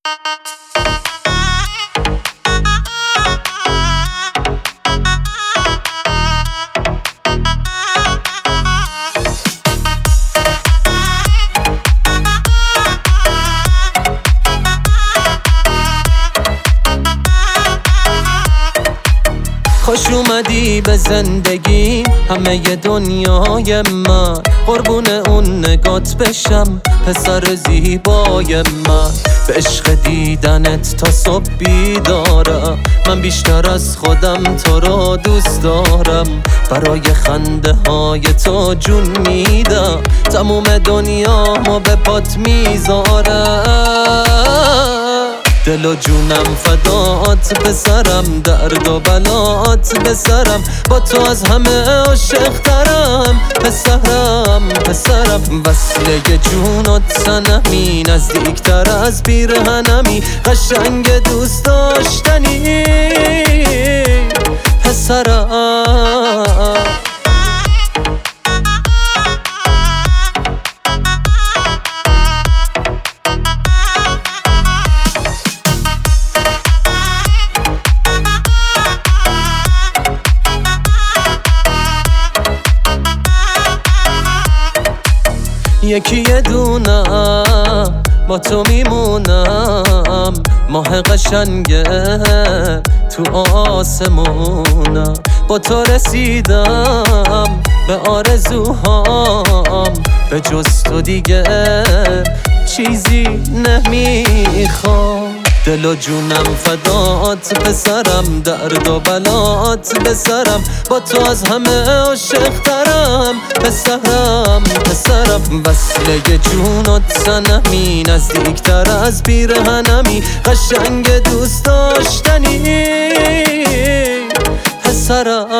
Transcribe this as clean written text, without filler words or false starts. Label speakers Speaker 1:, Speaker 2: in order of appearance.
Speaker 1: خوش اومدی به زندگی همه ی دنیای من، قربون اون نگات بشم پسر زیبای من. به عشق دیدنت تا صبح بیدارم، من بیشتر از خودم تو رو دوست دارم. برای خنده های تو جون میدم، تموم دنیامو به پات میذارم. دل و جونم فدات پسرم، درد و بلات بسرم، با تو از همه عاشق ترم پسرم. وصله جونات سنمی، نزدیکتر از پیرهنمی، قشنگ دوست داشتنی پسرم. یکی یه دونم با تو میمونم، ماه قشنگه تو آسمونم. با تو رسیدم به آرزوهام، به جز تو دیگه چیزی نمیخوام. دل و جونم فدات پسرم، درد و بلات بسرم، با تو از همه عاشق ترم پسرم. وصله جونات سنمی، نزدیکتر از پیرهنمی، قشنگ دوست داشتنی پسرم.